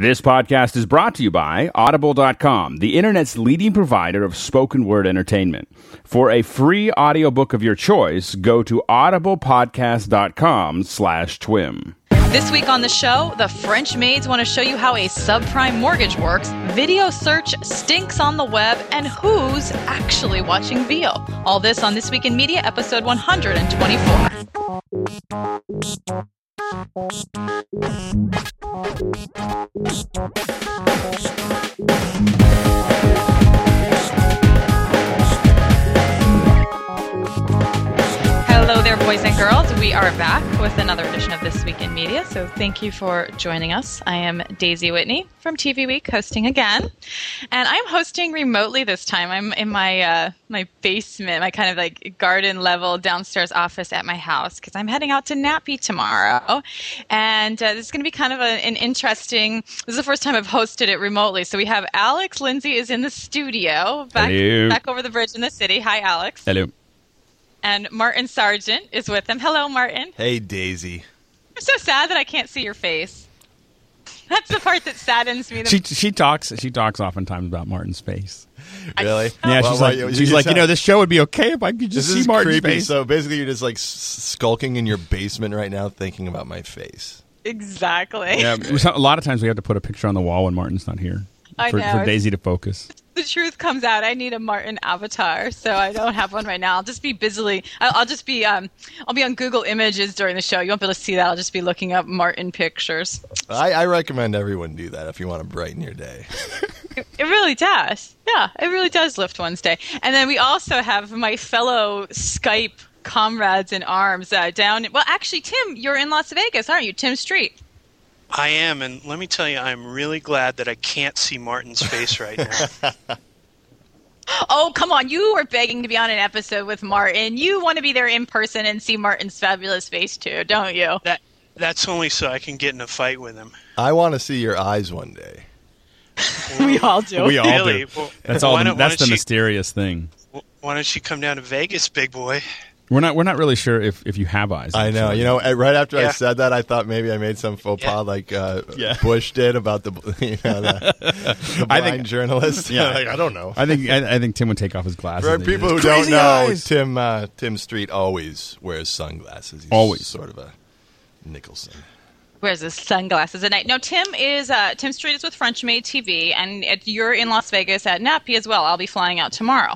This podcast is brought to you by Audible.com, the internet's leading provider of spoken word entertainment. For a free audiobook of your choice, go to audiblepodcast.com/twim. This week on the show, the French maids want to show you how a subprime mortgage works, video search stinks on the web, and who's actually watching VO. All this on This Week in Media, episode 124. Hello there, boys and girls. We are back with another edition of This Week in Media, so thank you for joining us. I am Daisy Whitney from TV Week, hosting again, and I'm hosting remotely this time. I'm in my my basement, my kind of like garden level downstairs office at my house, because I'm heading out to Nappy tomorrow, and this is going to be kind of an interesting. This is the first time I've hosted it remotely, so we have Alex Lindsay is in the studio, back over the bridge in the city. Hi, Alex. Hello. And Martin Sargent is with him. Hello, Martin. Hey, Daisy. I'm so sad that I can't see your face. That's the part that saddens me. She talks oftentimes about Martin's face. Really? Yeah, she's like, this show would be okay if I could just see Martin's creepy. face. So basically, you're just like skulking in your basement right now, thinking about my face. Exactly. Yeah, a lot of times we have to put a picture on the wall when Martin's not here for Daisy to focus. The truth comes out. I need a Martin avatar, so I don't have one right now. I'll just be I'll be on Google Images during the show. You won't be able to see that. I'll just be looking up Martin pictures. I recommend everyone do that if you want to brighten your day. It really does. Yeah, it really does lift one's day. And then we also have my fellow Skype comrades in arms down. Well, actually, Tim, you're in Las Vegas, aren't you? Tim Street. I am, and let me tell you, I'm really glad that I can't see Martin's face right now. Oh, come on. You were begging to be on an episode with Martin. You want to be there in person and see Martin's fabulous face, too, don't you? That's only so I can get in a fight with him. I want to see your eyes one day. We all do. We all Really? do. Well, That's the mysterious thing. Why don't you come down to Vegas, big boy? We're not really sure if you have eyes. I know. Actually. Right after I said that, I thought maybe I made some faux pas like Bush did about the blind journalist. Yeah, I don't know. I think Tim would take off his glasses. For people who don't know, Tim Street always wears sunglasses. He's always sort of a Nicholson. Wears his sunglasses at night. No, Tim Street is with French Maid TV, and you're in Las Vegas at Nappy as well. I'll be flying out tomorrow.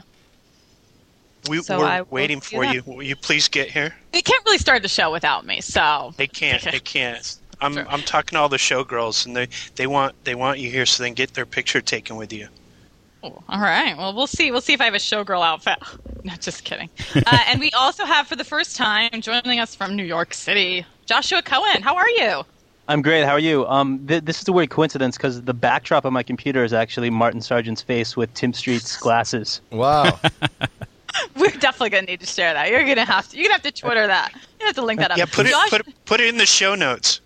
We're waiting for you. Will you please get here? They can't really start the show without me, so they can't. They can't. I'm talking to all the showgirls, and they want you here so they can get their picture taken with you. Oh, all right. Well, we'll see. We'll see if I have a showgirl outfit. No, just kidding. And we also have, for the first time, joining us from New York City, Joshua Cohen. How are you? I'm great. How are you? This is a weird coincidence because the backdrop of my computer is actually Martin Sargent's face with Tim Street's glasses. Wow. We're definitely going to need to share that. You're going to have to Twitter that. You have to link that up. Yeah, put it in the show notes.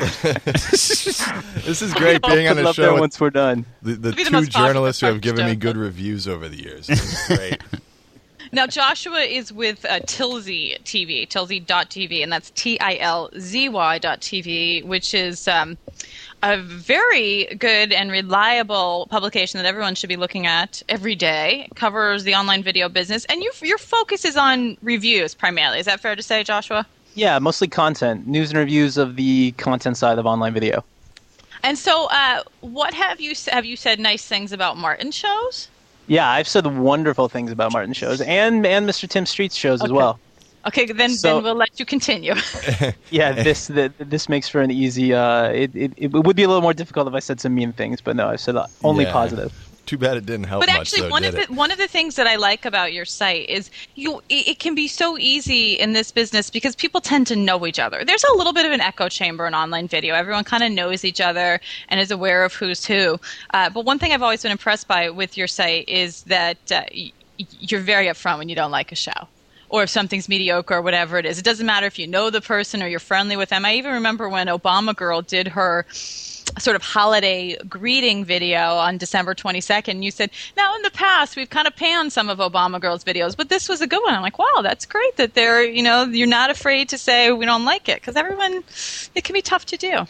This is great being on a show with once we're done. The two journalists who have given me good reviews over the years. This is great. Now, Joshua is with Tilzy TV, Tilzy.tv, and that's TILZY.tv, which is a very good and reliable publication that everyone should be looking at every day. It covers the online video business, and your focus is on reviews primarily. Is that fair to say, Joshua? Yeah, mostly content, news and reviews of the content side of online video. And so, what have you said nice things about Martin shows? Yeah, I've said wonderful things about Martin shows and Mr. Tim Street's shows as well. Okay, then we'll let you continue. Yeah, this makes for an easy. It would be a little more difficult if I said some mean things, but no, I said only positive. Too bad it didn't help much. But actually, one of the things that I like about your site is it can be so easy in this business because people tend to know each other. There's a little bit of an echo chamber in online video. Everyone kind of knows each other and is aware of who's who. But one thing I've always been impressed by with your site is that you're very upfront when you don't like a show, or if something's mediocre or whatever it is. It doesn't matter if you know the person or you're friendly with them. I even remember when Obama Girl did her sort of holiday greeting video on December 22nd. You said, now in the past, we've kind of panned some of Obama Girl's videos, but this was a good one. I'm like, wow, that's great that they're, you're not afraid to say we don't like it, because everyone, it can be tough to do.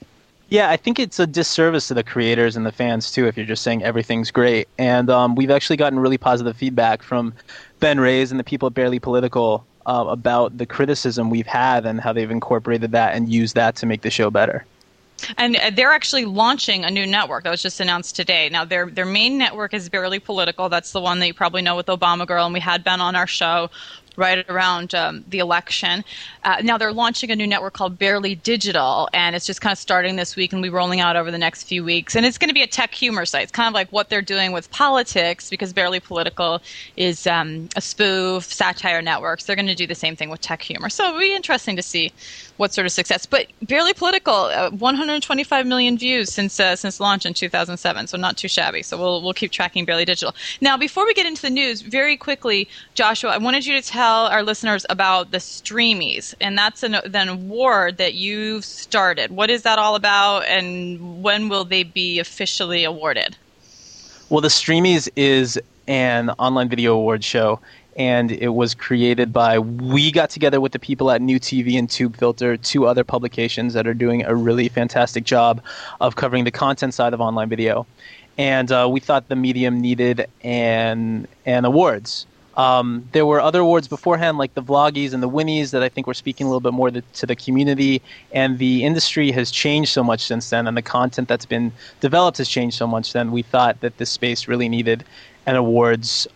Yeah, I think it's a disservice to the creators and the fans, too, if you're just saying everything's great. And we've actually gotten really positive feedback from Ben Reyes and the people at Barely Political about the criticism we've had and how they've incorporated that and used that to make the show better. And they're actually launching a new network that was just announced today. Now, their main network is Barely Political. That's the one that you probably know with Obama Girl, and we had Ben on our show right around the election. Now they're launching a new network called Barely Digital, and it's just kind of starting this week and will be rolling out over the next few weeks. And it's going to be a tech humor site. It's kind of like what they're doing with politics, because Barely Political is a spoof, satire network. So they're going to do the same thing with tech humor. So it'll be interesting to see what sort of success. But Barely Political, 125 million views since launch in 2007, so not too shabby. So we'll keep tracking Barely Digital. Now, before we get into the news, very quickly, Joshua, I wanted you to tell our listeners about the Streamies, and that's an award that you've started. What is that all about, and when will they be officially awarded? Well, the Streamies is an online video award show, and it was created we got together with the people at New TV and TubeFilter, two other publications that are doing a really fantastic job of covering the content side of online video. And we thought the medium needed an awards. There were other awards beforehand, like the Vloggies and the Winnies, that I think were speaking a little bit more to the community. And the industry has changed so much since then, and the content that's been developed has changed so much. Then we thought that this space really needed an awards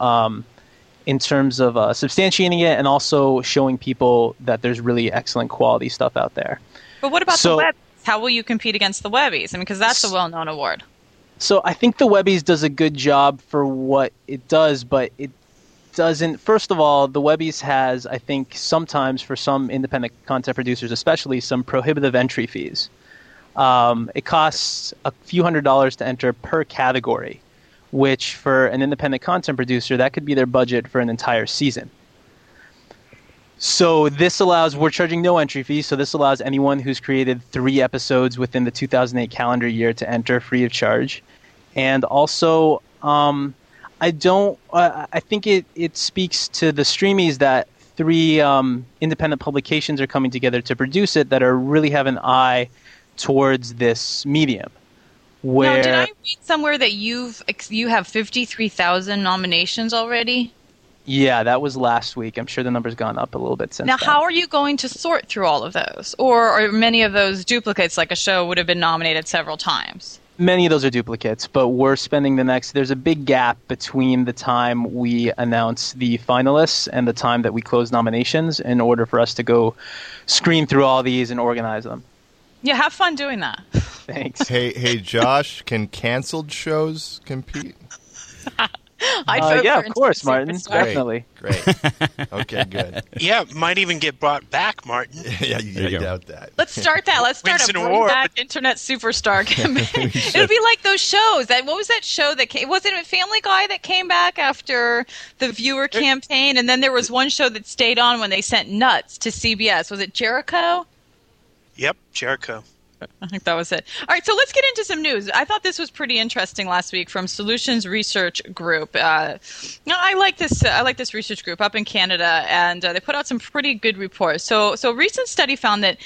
in terms of substantiating it and also showing people that there's really excellent quality stuff out there. But what about the Webbies? How will you compete against the Webbies? I mean, because that's a well-known award. So I think the Webbies does a good job for what it does, but it doesn't. First of all, the Webbies has, I think, sometimes for some independent content producers especially, some prohibitive entry fees. It costs a few $100s to enter per category, which for an independent content producer, that could be their budget for an entire season. So we're charging no entry fees, so this allows anyone who's created 3 episodes within the 2008 calendar year to enter free of charge. And also, I think it speaks to the Streamies that 3 independent publications are coming together to produce it that really have an eye towards this medium. Now, did I read somewhere that you have 53,000 nominations already? Yeah, that was last week. I'm sure the number's gone up a little bit since then. Now, how are you going to sort through all of those? Or are many of those duplicates, like a show would have been nominated several times? Many of those are duplicates, but we're spending there's a big gap between the time we announce the finalists and the time that we close nominations in order for us to go screen through all these and organize them. Yeah, have fun doing that. Thanks. Hey, Josh, can canceled shows compete? Yeah, of course, Martin. Definitely. Great. Okay, good. Yeah, might even get brought back, Martin. Yeah, you doubt that. Let's start that. Let's start a bring back Internet Superstar campaign. It'll be like those shows. What was that show that came? Was it Family Guy that came back after the viewer campaign? And then there was one show that stayed on when they sent nuts to CBS. Was it Jericho? Yep, Jericho. I think that was it. All right, so let's get into some news. I thought this was pretty interesting last week from Solutions Research Group. I like this research group up in Canada, and they put out some pretty good reports. So a recent study found that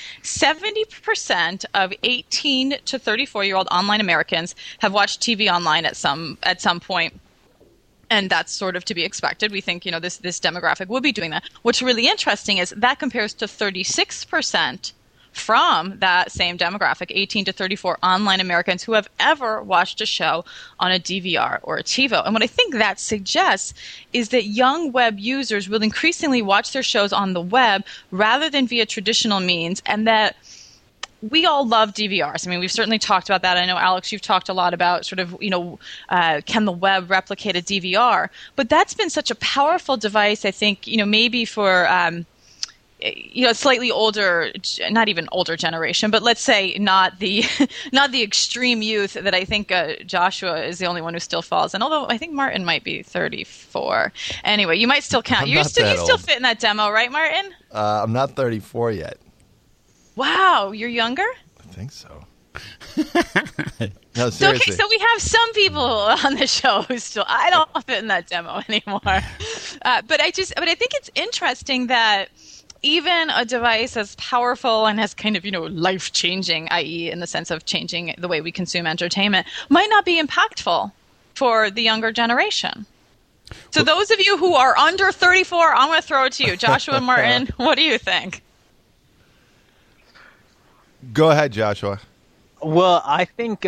70% of 18 to 34-year-old online Americans have watched TV online at some point. And that's sort of to be expected. We think, this demographic would be doing that. What's really interesting is that compares to 36% from that same demographic, 18 to 34 online Americans who have ever watched a show on a DVR or a TiVo. And what I think that suggests is that young web users will increasingly watch their shows on the web rather than via traditional means, and that we all love DVRs. I mean, we've certainly talked about that. I know, Alex, you've talked a lot about sort of, can the web replicate a DVR? But that's been such a powerful device, I think, maybe for slightly older, not even older generation, but let's say not the extreme youth that I think Joshua is the only one who still falls in. Although I think Martin might be 34. Anyway, you might still count. You still fit in that demo, right, Martin? I'm not 34 yet. Wow, you're younger? I think so. No, seriously. So we have some people on the show who still, I don't fit in that demo anymore. But I think it's interesting that even a device as powerful and as kind of, life-changing, i.e. in the sense of changing the way we consume entertainment, might not be impactful for the younger generation. So those of you who are under 34, I'm going to throw it to you. Joshua and Martin, what do you think? Go ahead, Joshua. Well, I think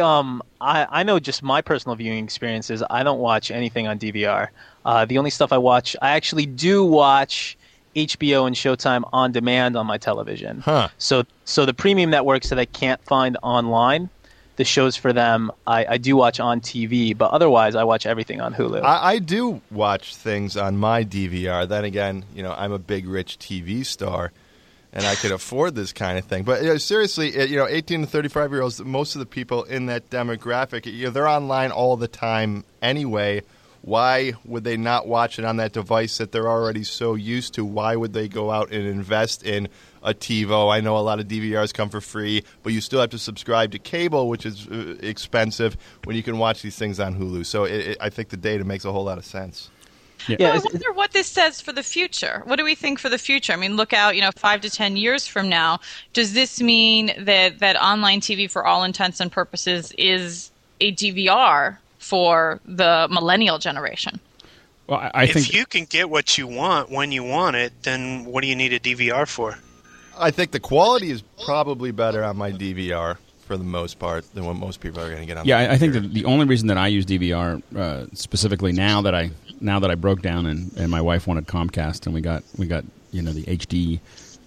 I know just my personal viewing experiences. I don't watch anything on DVR. The only stuff I watch, I actually do watch HBO and Showtime on demand on my television. Huh. So the premium networks that I can't find online, the shows for them, I do watch on TV, but otherwise I watch everything on Hulu. I do watch things on my DVR. Then again, I'm a big, rich TV star, and I could afford this kind of thing. But seriously, 18 to 35-year-olds, most of the people in that demographic, they're online all the time anyway. Why would they not watch it on that device that they're already so used to? Why would they go out and invest in a TiVo? I know a lot of DVRs come for free, but you still have to subscribe to cable, which is expensive, when you can watch these things on Hulu. So I think the data makes a whole lot of sense. Yeah, I wonder what this says for the future. What do we think for the future? I mean, look out, 5 to 10 years from now. Does this mean that online TV, for all intents and purposes, is a DVR for the millennial generation? Well, I think if you can get what you want when you want it, then what do you need a DVR for? I think the quality is probably better on my DVR for the most part than what most people are going to get on. Yeah, I think that the only reason that I use DVR specifically now that I broke down and my wife wanted Comcast and we got the HD.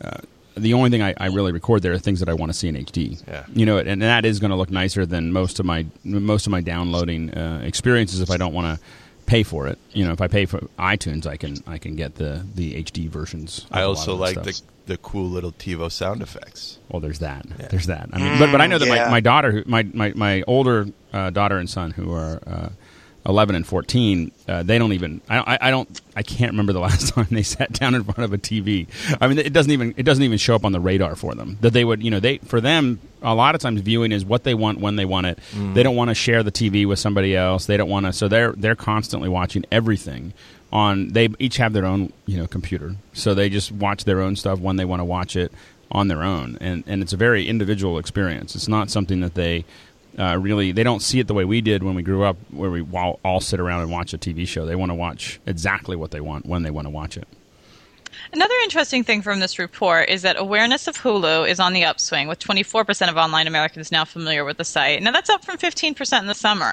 The only thing I really record there are things that I want to see in HD. Yeah. And that is going to look nicer than most of my downloading experiences if I don't want to pay for it. If I pay for iTunes, I can get the HD versions. I also like the cool little TiVo sound effects. Well, there's that. Yeah. There's that. I mean, but I know that my daughter, my older daughter and son, who are 11 and 14, they don't even. I can't remember the last time they sat down in front of a TV. I mean, it doesn't even show up on the radar for them that they would. For them, a lot of times viewing is what they want when they want it. They don't want to share the TV with somebody else. They don't want to. So they're constantly watching everything. They each have their own computer, so they just watch their own stuff when they want to watch it on their own, and it's a very individual experience. It's not something that they they don't see it the way we did when we grew up, where we all sit around and watch a TV show. They want to watch exactly what they want when they want to watch it. Another interesting thing from this report is that awareness of Hulu is on the upswing, with 24% of online Americans now familiar with the site. Now, that's up from 15% in the summer.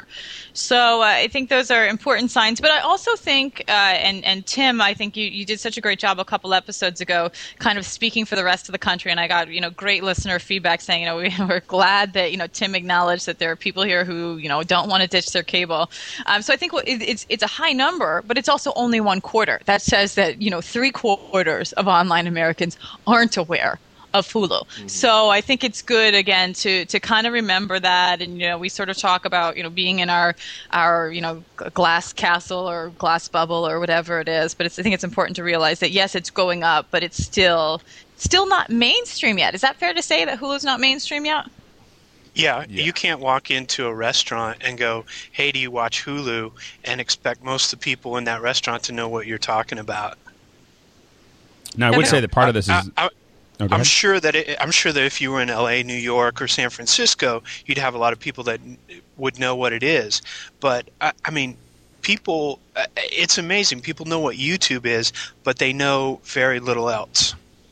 So I think those are important signs. But I also think, and Tim, I think you did such a great job a couple episodes ago kind of speaking for the rest of the country, and I got great listener feedback saying we're glad that Tim acknowledged that there are people here who don't want to ditch their cable. So I think it's a high number, but it's also only 1/4. That says that 3/4 of online Americans aren't aware of Hulu. Mm-hmm. So I think it's good, again, to kind of remember that. And, we sort of talk about, being in our glass castle or glass bubble or whatever it is. But I think it's important to realize that, yes, it's going up, but it's still not mainstream yet. Is that fair to say that Hulu's not mainstream yet? Yeah, you can't walk into a restaurant and go, hey, do you watch Hulu? And expect most of the people in that restaurant to know what you're talking about. Now, I would say that part of this is. I'm sure that if you were in LA, New York, or San Francisco, you'd have a lot of people that would know what it is. But I mean, people, it's amazing. People know what YouTube is, but they know very little else.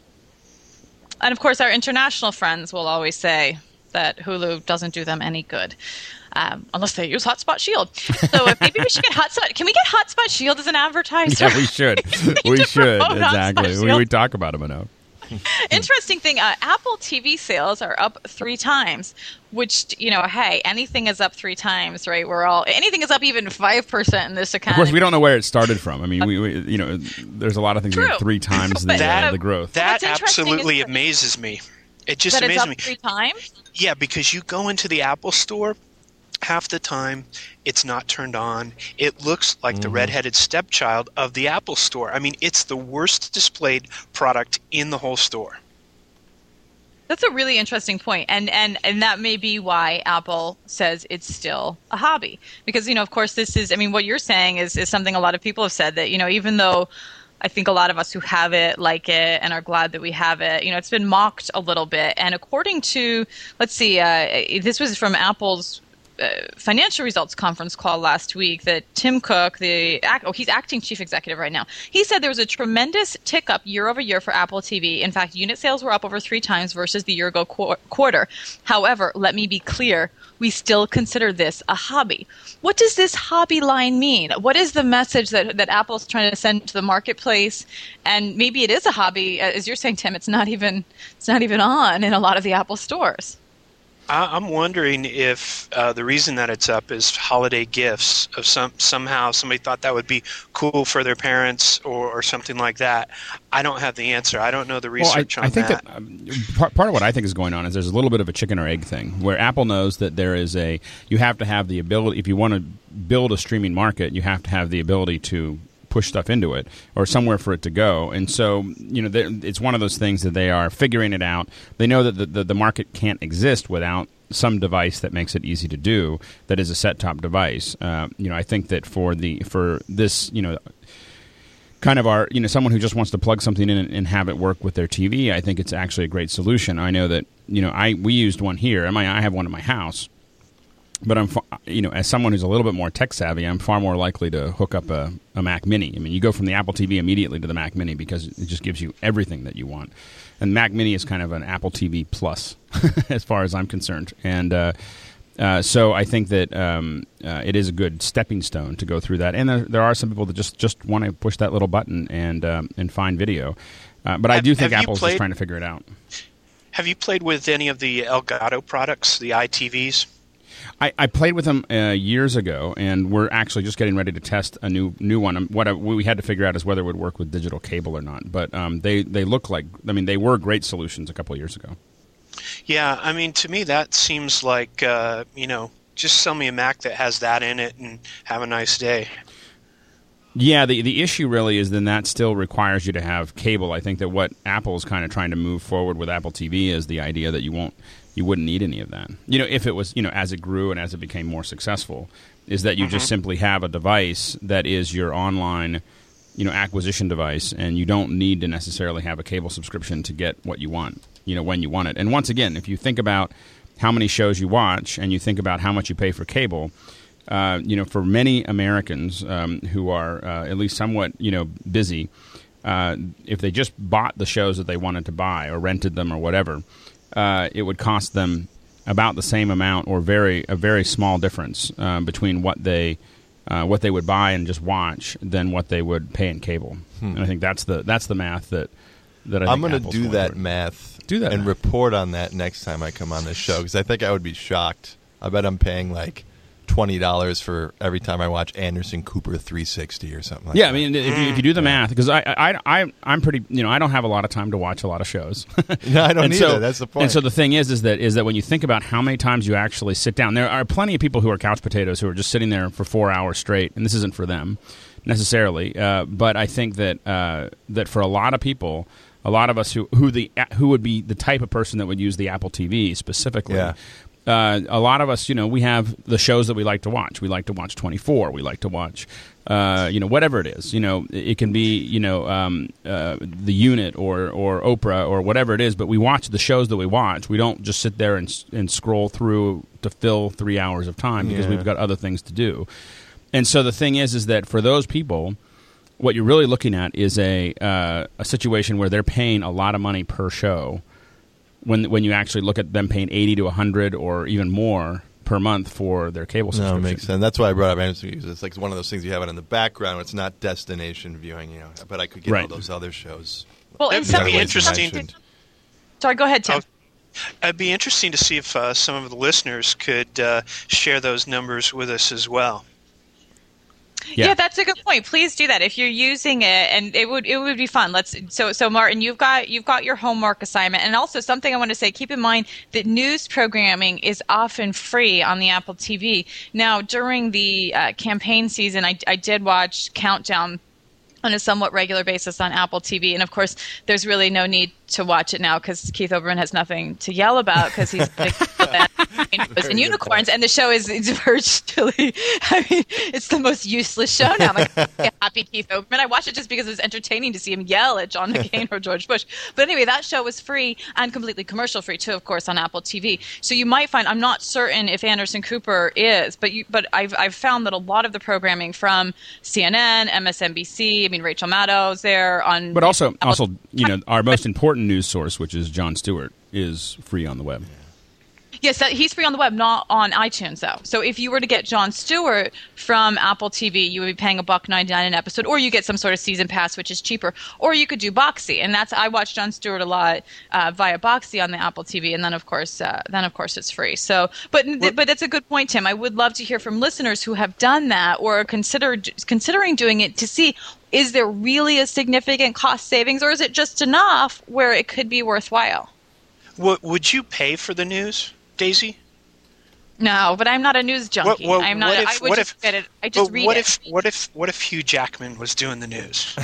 And of course, our international friends will always say that Hulu doesn't do them any good. Unless they use Hotspot Shield. So maybe we should get Hotspot. Can we get Hotspot Shield as an advertiser? Yeah, we should. We should, exactly. We talk about them enough. Interesting thing, Apple TV sales are up 3 times, which, hey, anything is up 3 times, right? Anything is up even 5% in this economy. Of course, we don't know where it started from. I mean, we there's a lot of things that are 3 times the growth. That absolutely amazes me. It just amazes me. 3 times? Yeah, because you go into the Apple store, half the time it's not turned on. It looks like the redheaded stepchild of the Apple store. I mean, it's the worst displayed product in the whole store. That's a really interesting point. And that may be why Apple says it's still a hobby. Because, of course, this is, what you're saying is something a lot of people have said, that, even though I think a lot of us who have it like it and are glad that we have it. It's been mocked a little bit. And according to, let's see, this was from Apple's financial results conference call last week, that Tim Cook, he's acting chief executive right now. He said there was a tremendous tick up year over year for Apple TV. In fact, unit sales were up over 3 times versus the year ago quarter. However, let me be clear, we still consider this a hobby. What does this hobby line mean? What is the message that Apple's trying to send to the marketplace? And maybe it is a hobby, as you're saying, Tim. It's not even on in a lot of the Apple stores. I'm wondering if the reason that it's up is holiday gifts. Of somehow somebody thought that would be cool for their parents or something like that. I don't have the answer. I don't know the research on that. I think that part of what I think is going on is there's a little bit of a chicken or egg thing, where Apple knows that you have to have the ability, if you want to build a streaming market, you have to have the ability to push stuff into it or somewhere for it to go. And so, it's one of those things that they are figuring it out. They know that the market can't exist without some device that makes it easy to do, that is a set-top device. I think that for this, kind of our, someone who just wants to plug something in and have it work with their TV, I think it's actually a great solution. I know that, we used one here. I have one in my house. But as someone who's a little bit more tech savvy, I'm far more likely to hook up a Mac Mini. You go from the Apple TV immediately to the Mac Mini because it just gives you everything that you want. And Mac Mini is kind of an Apple TV Plus, as far as I'm concerned. And so I think that it is a good stepping stone to go through that. And there are some people that just want to push that little button and find video. But I do think Apple's just trying to figure it out. Have you played with any of the Elgato products, the iTVs? I played with them years ago, and we're actually just getting ready to test a new one. What we had to figure out is whether it would work with digital cable or not. But they look like, they were great solutions a couple of years ago. Yeah, to me that seems like, just sell me a Mac that has that in it and have a nice day. Yeah, the issue really is then that still requires you to have cable. I think that what Apple is kind of trying to move forward with Apple TV is the idea that you wouldn't need any of that. If it was, as it grew and as it became more successful, is that you just simply have a device that is your online, acquisition device, and you don't need to necessarily have a cable subscription to get what you want, when you want it. And once again, if you think about how many shows you watch and you think about how much you pay for cable, for many Americans who are at least somewhat, busy, if they just bought the shows that they wanted to buy or rented them or whatever, it would cost them about the same amount or a very small difference between what they would buy and just watch than what they would pay in cable. And I think that's the math that I think I'm going to Apple's do that math and report on that next time I come on this show, because I think I would be shocked. I bet I'm paying like $20 for every time I watch Anderson Cooper 360 or something like that. Yeah, if you do the math, because I'm pretty, I don't have a lot of time to watch a lot of shows. No, I don't either. That's the point. And so the thing is that when you think about how many times you actually sit down, there are plenty of people who are couch potatoes who are just sitting there for 4 hours straight, and this isn't for them necessarily. But I think that for a lot of people, a lot of us who would be the type of person that would use the Apple TV specifically. Yeah. A lot of us, we have the shows that we like to watch. We like to watch 24. We like to watch, whatever it is. It can be, The Unit or Oprah or whatever it is. But we watch the shows that we watch. We don't just sit there and scroll through to fill 3 hours of time because we've got other things to do. And so the thing is that for those people, what you're really looking at is a situation where they're paying a lot of money per show. When you actually look at them paying $80 to $100 or even more per month for their cable subscription. No, it makes sense. That's why I brought up Anderson. It's like one of those things you have it in the background. It's not destination viewing, but I could get all those other shows. Well, it'd be interesting. Sorry, go ahead, Tim. It'd be interesting to see if some of the listeners could share those numbers with us as well. Yeah, that's a good point. Please do that if you're using it, and it would be fun. So Martin, you've got your homework assignment, and also something I want to say. Keep in mind that news programming is often free on the Apple TV. Now, during the campaign season, I did watch Countdown on a somewhat regular basis on Apple TV, and of course, there's really no need to watch it now because Keith Olbermann has nothing to yell about because he's a big fan. and unicorns, and the show is virtually, I mean, it's the most useless show now. I'm like, happy Keith Olbermann. I watch it just because it was entertaining to see him yell at John McCain or George Bush. But anyway, that show was free and completely commercial free too, of course, on Apple TV. So you might find, I'm not certain if Anderson Cooper is, but I've found that a lot of the programming from CNN, MSNBC, I mean, Rachel Maddow's there on. But also, you know, our most important news source, which is Jon Stewart, is free on the web. Yes, he's free on the web, not on iTunes, though. So if you were to get Jon Stewart from Apple TV, you would be paying $1.99 an episode, or you get some sort of season pass, which is cheaper, or you could do Boxy, and I watch Jon Stewart a lot via Boxy on the Apple TV, and then of course it's free. So, but that's a good point, Tim. I would love to hear from listeners who have done that or are considering doing it to see, is there really a significant cost savings, or is it just enough where it could be worthwhile? Would you pay for the news, Daisy? No, but I'm not a news junkie. I'm not. I would just get it. I just read it. What if Hugh Jackman was doing the news?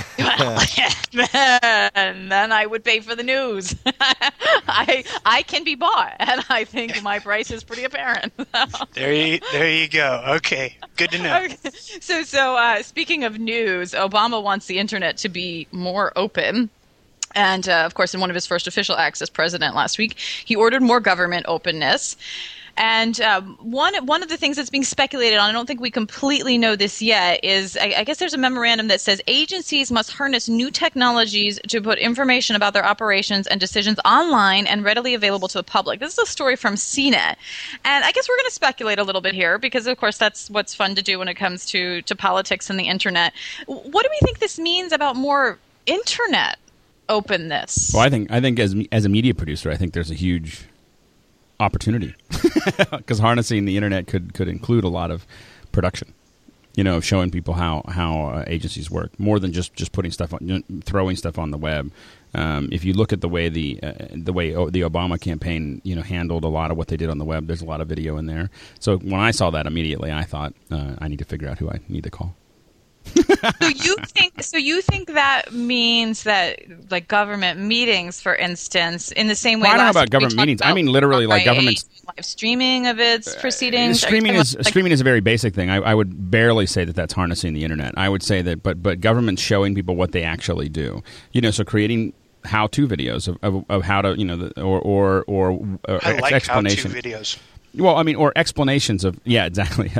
Then I would pay for the news. I can be bought, and I think my price is pretty apparent. There you go. Okay, good to know. Okay. So speaking of news, Obama wants the internet to be more open. And, of course, in one of his first official acts as president last week, he ordered more government openness. And one of the things that's being speculated on, I don't think we completely know this yet, is I guess there's a memorandum that says agencies must harness new technologies to put information about their operations and decisions online and readily available to the public. This is a story from CNET. And I guess we're going to speculate a little bit here because, of course, that's what's fun to do when it comes to politics and the internet. What do we think this means about more internet openness? Well, I think as a media producer, I think there's a huge opportunity because harnessing the internet could include a lot of production. You know, showing people how agencies work more than just putting stuff on, throwing stuff on the web. If you look at the way the Obama campaign, you know, handled a lot of what they did on the web, there's a lot of video in there. So when I saw that immediately, I thought I need to figure out who I need to call. So you think that means that, like, government meetings, for instance, in the same way? Well, I don't know about government meetings. I mean, literally, like government live streaming of its proceedings. Streaming is a very basic thing. I would barely say that that's harnessing the internet. I would say that, but government's showing people what they actually do. You know, so creating how-to videos of how to, you know, or I like explanation how-to videos. Well, I mean, or explanations of, yeah, exactly.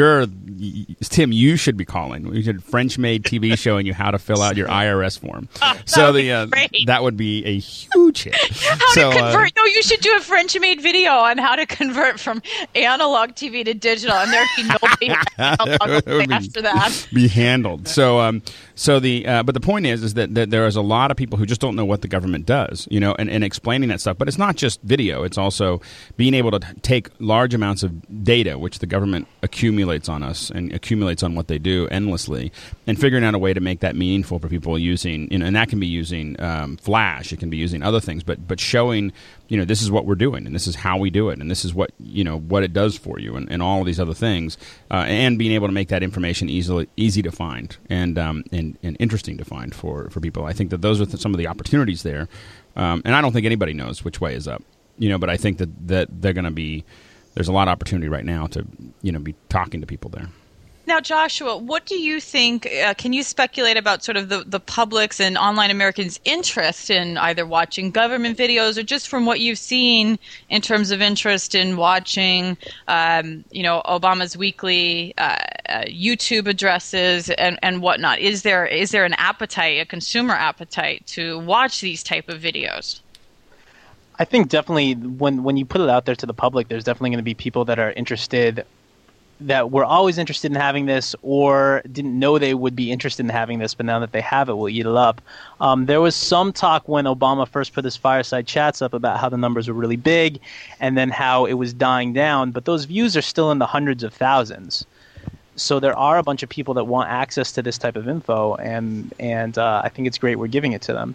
Tim, you should be calling. We should French-made TV showing you how to fill out your IRS form. That would be a huge hit. How to convert? No, you should do a French-made video on how to convert from analog TV to digital, and there'd be nobody after that. Be handled. But the point is that there is a lot of people who just don't know what the government does, you know, and explaining that stuff. But it's not just video; it's also being able to take large amounts of data, which the government accumulates on us and accumulates on what they do endlessly, and figuring out a way to make that meaningful for people using, you know, and that can be using Flash, it can be using other things, but showing, you know, this is what we're doing, and this is how we do it, and this is what, you know, what it does for you, and all of these other things, and being able to make that information easy to find and interesting to find for people. I think that those are some of the opportunities there, and I don't think anybody knows which way is up, you know, but I think that they're going to be. There's a lot of opportunity right now to, you know, be talking to people there. Now, Joshua, what do you think? Can you speculate about sort of the public's and online Americans' interest in either watching government videos or just from what you've seen in terms of interest in watching, you know, Obama's weekly YouTube addresses and whatnot? Is there an appetite, a consumer appetite, to watch these type of videos? I think definitely when you put it out there to the public, there's definitely going to be people that are interested, that were always interested in having this or didn't know they would be interested in having this, but now that they have it, will eat it up. There was some talk when Obama first put his fireside chats up about how the numbers were really big and then how it was dying down, but those views are still in the hundreds of thousands. So there are a bunch of people that want access to this type of info, and I think it's great we're giving it to them.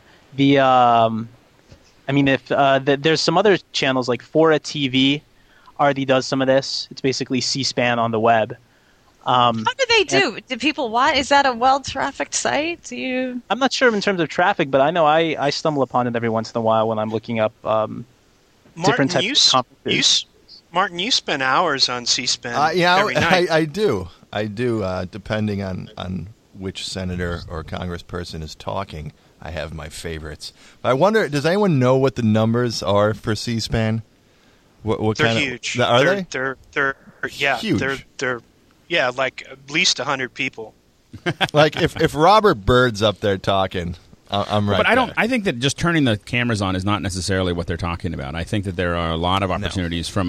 I mean, if there's some other channels like Fora TV already does some of this. It's basically C-SPAN on the web. How do they do? Do people watch? Is that a well-trafficked site? I'm not sure in terms of traffic, but I know I stumble upon it every once in a while when I'm looking up different types of conferences. Martin, you spend hours on C-SPAN yeah, every night. I do. Depending on which senator or congressperson is talking, I have my favorites. But I wonder, does anyone know what the numbers are for C-SPAN? What they're kind huge. Are they? They're huge. They're like at least 100 people. Like if Robert Byrd's up there talking, I'm right. But I think that just turning the cameras on is not necessarily what they're talking about. I think that there are a lot of opportunities from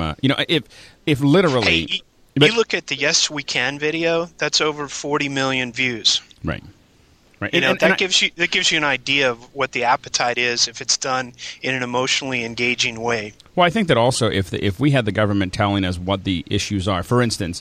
if literally. Hey, you look at the Yes We Can video. That's over 40 million views. Right. That gives you an idea of what the appetite is if it's done in an emotionally engaging way. Well, I think that also if we had the government telling us what the issues are, for instance,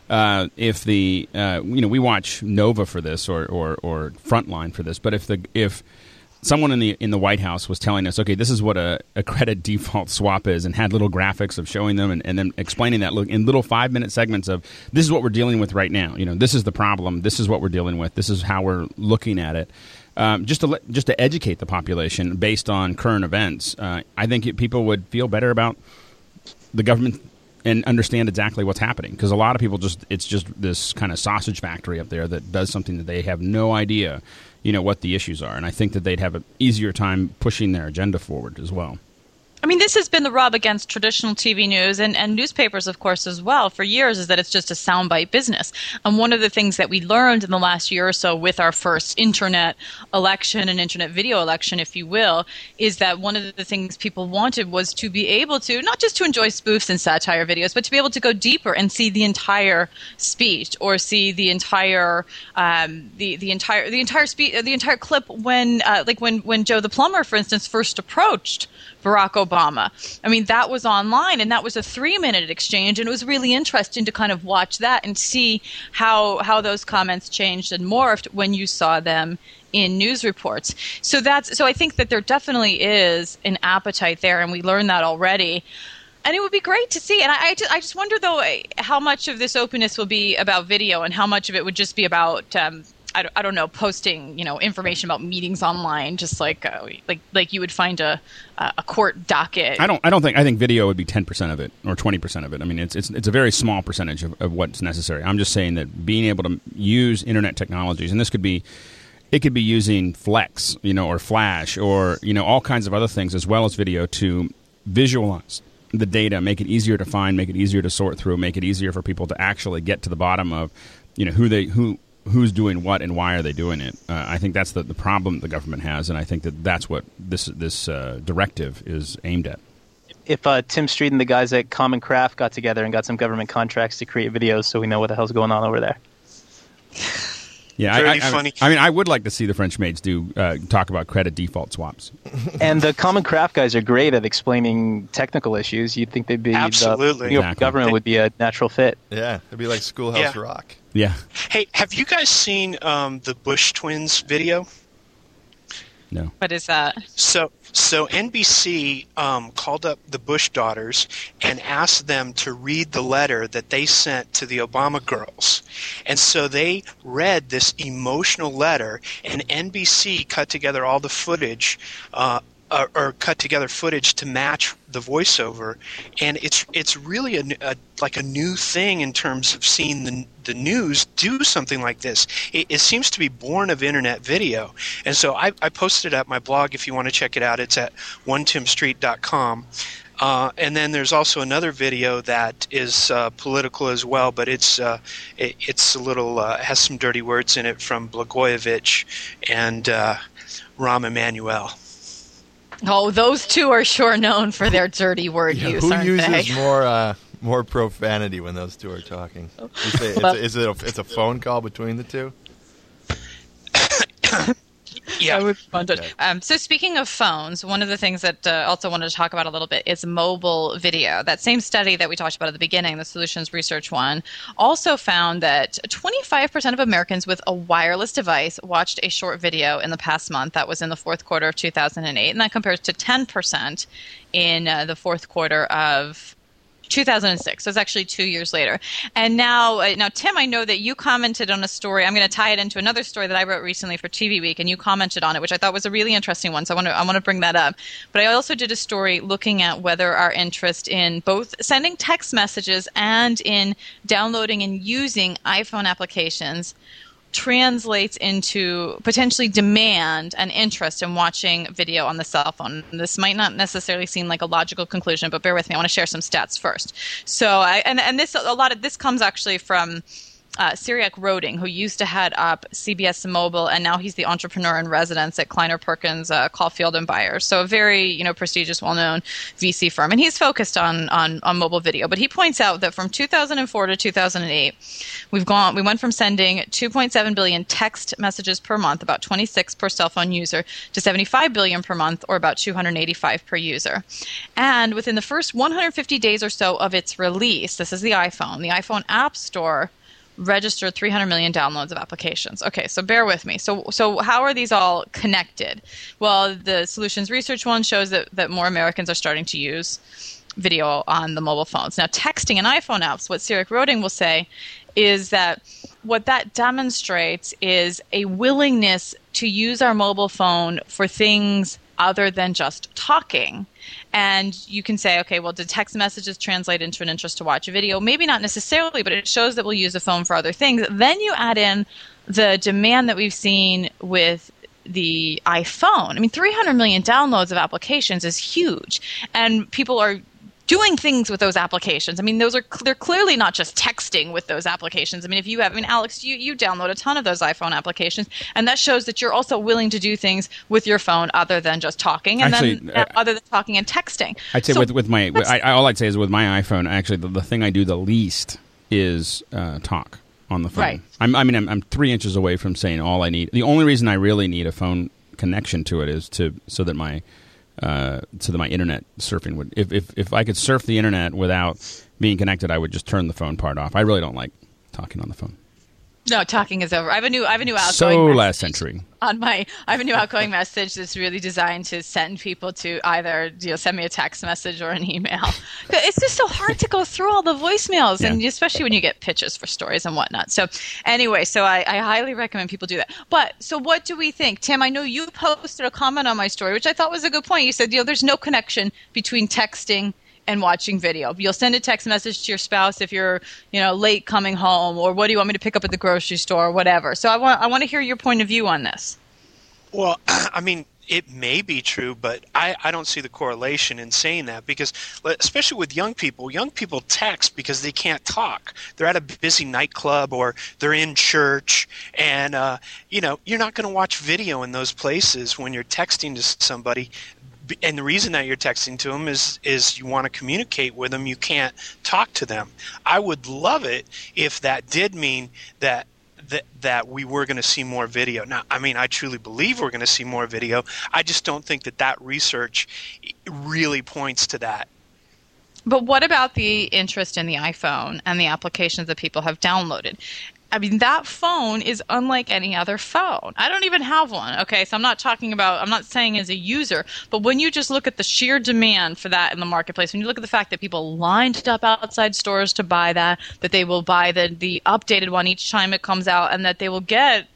if we watch Nova for this or Frontline for this, but if someone in the White House was telling us, okay, this is what a credit default swap is, and had little graphics of showing them and then explaining that in little 5-minute segments of this is what we're dealing with right now. This is the problem. This is what we're dealing with. This is how we're looking at it. Just to educate the population based on current events, I think people would feel better about the government and understand exactly what's happening, because a lot of people it's just this kind of sausage factory up there that does something that they have no idea what the issues are, and I think that they'd have an easier time pushing their agenda forward as well. I mean, this has been the rub against traditional TV news and newspapers, of course, as well, for years, is that it's just a soundbite business. And one of the things that we learned in the last year or so with our first internet election and internet video election, if you will, is that one of the things people wanted was to be able to, not just to enjoy spoofs and satire videos, but to be able to go deeper and see the entire speech or see the entire the entire clip when Joe the plumber, for instance, first approached Barack Obama. I mean, that was online, and that was a 3-minute exchange, and it was really interesting to kind of watch that and see how those comments changed and morphed when you saw them in news reports. So I think that there definitely is an appetite there, and we learned that already. And it would be great to see. And I just wonder, though, how much of this openness will be about video and how much of it would just be about I don't know, posting information about meetings online, just like you would find a court docket. I think video would be 10% of it or 20% of it. I mean, it's a very small percentage of what's necessary. I'm just saying that being able to use internet technologies, and it could be using Flex, or Flash, or all kinds of other things as well as video to visualize the data, make it easier to find, make it easier to sort through, make it easier for people to actually get to the bottom of who's doing what and why are they doing it. I think that's the problem the government has, and I think that's what this directive is aimed at. If Tim Street and the guys at Common Craft got together and got some government contracts to create videos so we know what the hell's going on over there. Yeah, funny. I mean, I would like to see the French maids talk about credit default swaps. And the Common Craft guys are great at explaining technical issues. You'd think they'd be absolutely. The government would be a natural fit. Yeah, it'd be like Schoolhouse Rock. Yeah. Hey, have you guys seen the Bush twins video? No. What is that? So NBC called up the Bush daughters and asked them to read the letter that they sent to the Obama girls. And so they read this emotional letter, and NBC cut together all the footage or cut together footage to match the voiceover, and it's really a new thing in terms of seeing the news do something like this. It seems to be born of internet video, and so I posted it at my blog if you want to check it out. It's at onetimstreet.com. And then there's also another video that is political as well, but it's a little has some dirty words in it from Blagojevich and Rahm Emanuel. Oh, those two are sure known for their dirty word use, who aren't uses they? more profanity when those two are talking? Is it a phone call between the two? Yeah. That would be fun to, so speaking of phones, one of the things that also wanted to talk about a little bit is mobile video. That same study that we talked about at the beginning, the Solutions Research one, also found that 25% of Americans with a wireless device watched a short video in the past month. That was in the fourth quarter of 2008, and that compares to 10% in the fourth quarter of 2006. So it's actually 2 years later. And now, Tim, I know that you commented on a story. I'm going to tie it into another story that I wrote recently for TV Week, and you commented on it, which I thought was a really interesting one. So I want to bring that up. But I also did a story looking at whether our interest in both sending text messages and in downloading and using iPhone applications translates into potentially demand and interest in watching video on the cell phone. This might not necessarily seem like a logical conclusion, but bear with me. I want to share some stats first. So, a lot of this comes actually from Cyriac Roding, who used to head up CBS Mobile, and now he's the entrepreneur in residence at Kleiner Perkins, Caulfield and Byers. So a very prestigious, well-known VC firm, and he's focused on mobile video. But he points out that from 2004 to 2008, we went from sending 2.7 billion text messages per month, about 26 per cell phone user, to 75 billion per month, or about 285 per user. And within the first 150 days or so of its release, this is the iPhone App Store registered 300 million downloads of applications. Okay, so bear with me. So how are these all connected? Well, the Solutions Research one shows that more Americans are starting to use video on the mobile phones. Now, texting and iPhone apps, what Cyriac Roding will say is that what that demonstrates is a willingness to use our mobile phone for things other than just talking. And you can say, okay, well, did text messages translate into an interest to watch a video? Maybe not necessarily, but it shows that we'll use the phone for other things. Then you add in the demand that we've seen with the iPhone. I mean, 300 million downloads of applications is huge. And people are doing things with those applications. I mean, they're clearly not just texting with those applications. I mean, Alex, you download a ton of those iPhone applications, and that shows that you're also willing to do things with your phone other than just talking, and other than talking and texting. I'd say with my, all I'd say is with my iPhone, actually, the thing I do the least is talk on the phone. Right. I'm 3 inches away from saying all I need. The only reason I really need a phone connection to it is so that my internet surfing would. If I could surf the internet without being connected, I would just turn the phone part off. I really don't like talking on the phone. No, talking is over. I have a new outgoing so last century. I have a new outgoing message that's really designed to send people to either send me a text message or an email. It's just so hard to go through all the voicemails, and especially when you get pitches for stories and whatnot. So anyway, I highly recommend people do that. But so what do we think, Tim? I know you posted a comment on my story, which I thought was a good point. You said there's no connection between texting and watching video. You'll send a text message to your spouse if you're, late coming home, or what do you want me to pick up at the grocery store, or whatever. So I want to hear your point of view on this. Well, I mean, it may be true, but I don't see the correlation in saying that, because especially with young people text because they can't talk. They're at a busy nightclub or they're in church, and you're not going to watch video in those places when you're texting to somebody. And the reason that you're texting to them is you want to communicate with them. You can't talk to them. I would love it if that did mean that we were going to see more video. Now, I mean, I truly believe we're going to see more video. I just don't think that research really points to that. But what about the interest in the iPhone and the applications that people have downloaded? I mean, that phone is unlike any other phone. I don't even have one, okay? So I'm not saying as a user, but when you just look at the sheer demand for that in the marketplace, when you look at the fact that people lined up outside stores to buy that they will buy the updated one each time it comes out, and that they will get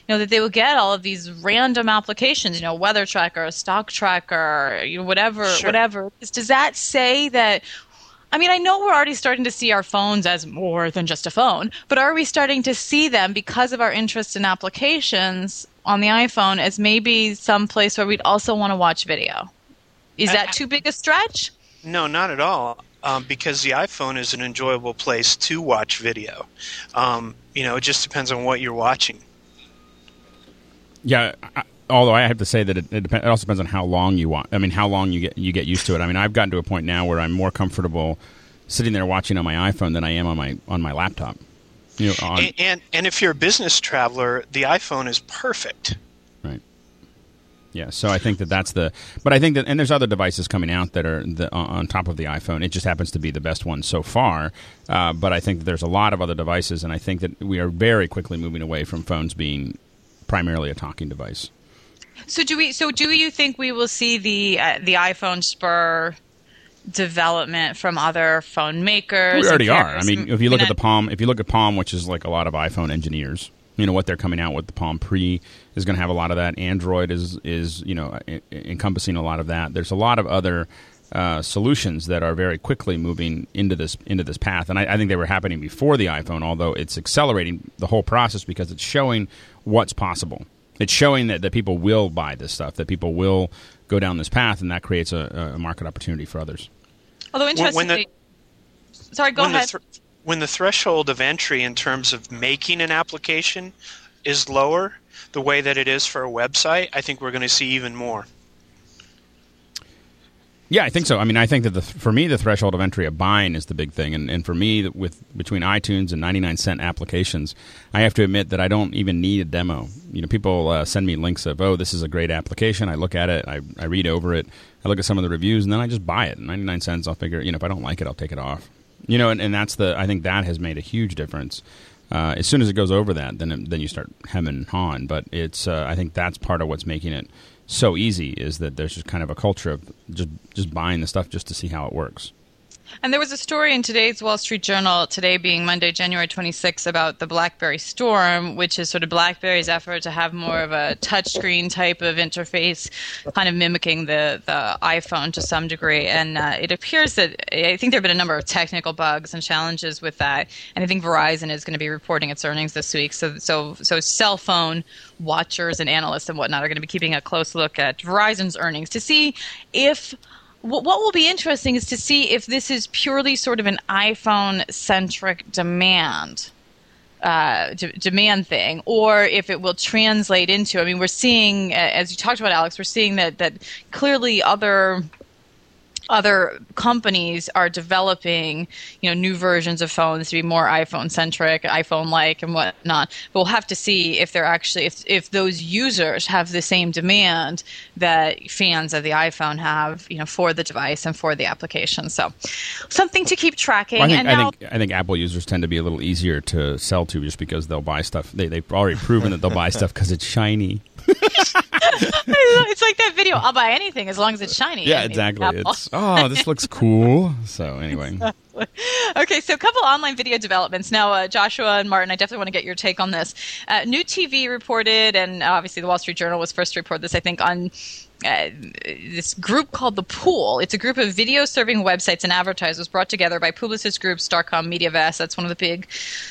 all of these random applications, weather tracker, stock tracker, whatever. Does that say that? I mean, I know we're already starting to see our phones as more than just a phone, but are we starting to see them, because of our interest in applications on the iPhone, as maybe some place where we'd also want to watch video? Is that too big a stretch? No, not at all, because the iPhone is an enjoyable place to watch video. It just depends on what you're watching. Yeah, although I have to say that it also depends on how long you want. I mean, how long you get used to it. I mean, I've gotten to a point now where I'm more comfortable sitting there watching on my iPhone than I am on my laptop. And if you're a business traveler, the iPhone is perfect. Right. Yeah. So I think that's but I think that, and there's other devices coming out that are on top of the iPhone. It just happens to be the best one so far. But I think that there's a lot of other devices, and I think that we are very quickly moving away from phones being primarily a talking device. So do you think we will see the iPhone spur development from other phone makers. We already are. I mean, if you look at the Palm, Palm, which is like a lot of iPhone engineers, what they're coming out with, the Palm Pre is going to have a lot of that. Android is encompassing a lot of that. There's a lot of other solutions that are very quickly moving into this path, and I think they were happening before the iPhone, although it's accelerating the whole process because it's showing what's possible. It's showing that people will buy this stuff, that people will go down this path, and that creates a market opportunity for others. Although interestingly, sorry, go ahead. When the threshold of entry in terms of making an application is lower, the way that it is for a website, I think we're going to see even more. Yeah, I think so. I mean, I think that for me, the threshold of entry of buying is the big thing. And for me, between iTunes and 99-cent applications, I have to admit that I don't even need a demo. People send me links of, this is a great application. I look at it. I read over it. I look at some of the reviews, and then I just buy it. 99 cents, I'll figure, if I don't like it, I'll take it off. And that's I think that has made a huge difference. As soon as it goes over that, then you start hemming and hawing. But it's I think that's part of what's making it so easy, is that there's just kind of a culture of just buying the stuff just to see how it works. And there was a story in today's Wall Street Journal, today being Monday, January 26th, about the BlackBerry Storm, which is sort of BlackBerry's effort to have more of a touchscreen type of interface, kind of mimicking the iPhone to some degree. And it appears that I think there have been a number of technical bugs and challenges with that. And I think Verizon is going to be reporting its earnings this week. So cell phone watchers and analysts and whatnot are going to be keeping a close look at Verizon's earnings to see if what will be interesting is to see if this is purely sort of an iPhone-centric demand thing, or if it will translate into. I mean, we're seeing, as you talked about, Alex, we're seeing that clearly other companies are developing, new versions of phones to be more iPhone-centric, iPhone-like, and whatnot. But we'll have to see if they're actually, if those users have the same demand that fans of the iPhone have, for the device and for the application. So, something to keep tracking. Well, I think Apple users tend to be a little easier to sell to, just because they'll buy stuff. They've already proven that they'll buy stuff because it's shiny. It's like that video, I'll buy anything as long as it's shiny. Yeah, exactly. It's, this looks cool. So anyway. Okay, so a couple online video developments. Now, Joshua and Martin, I definitely want to get your take on this. New TV reported, and obviously the Wall Street Journal was first to report this, I think, on this group called The Pool. It's a group of video-serving websites and advertisers brought together by Publicis Groupe, Starcom, MediaVest. That's one of the big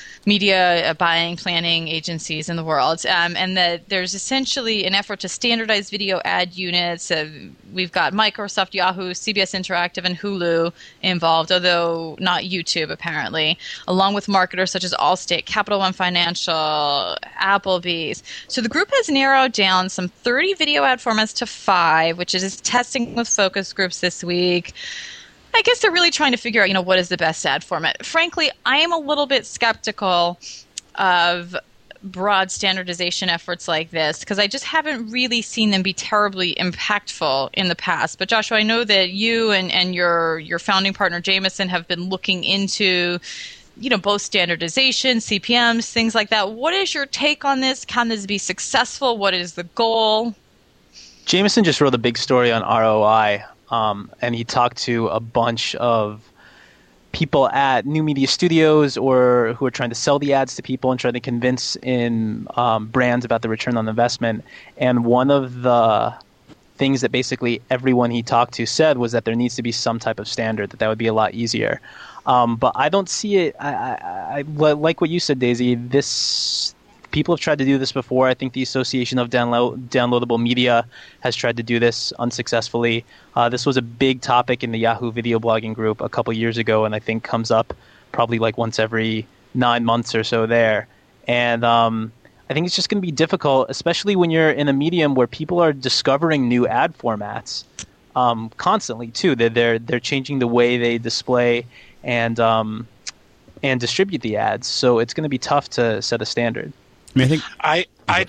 media buying, planning agencies in the world. And that there's essentially an effort to standardize video ad units. We've got Microsoft, Yahoo, CBS Interactive, and Hulu involved, although not YouTube, apparently, along with marketers such as Allstate, Capital One Financial, Applebee's. So the group has narrowed down some 30 video ad formats to 5, which is testing with focus groups this week. I guess they're really trying to figure out, what is the best ad format. Frankly, I am a little bit skeptical of broad standardization efforts like this because I just haven't really seen them be terribly impactful in the past. But Joshua, I know that you and your founding partner Jameson have been looking into, both standardization, CPMs, things like that. What is your take on this? Can this be successful? What is the goal? Jameson just wrote a big story on ROI. And he talked to a bunch of people at new media studios or who are trying to sell the ads to people and trying to convince brands about the return on investment. And one of the things that basically everyone he talked to said was that there needs to be some type of standard, that would be a lot easier. But I don't see it. I like what you said, Daisy. People have tried to do this before. I think the Association of Downloadable Media has tried to do this unsuccessfully. This was a big topic in the Yahoo video blogging group a couple years ago, and I think comes up probably like once every 9 months or so there. And I think it's just going to be difficult, especially when you're in a medium where people are discovering new ad formats constantly too. They're changing the way they display and distribute the ads. So it's going to be tough to set a standard. I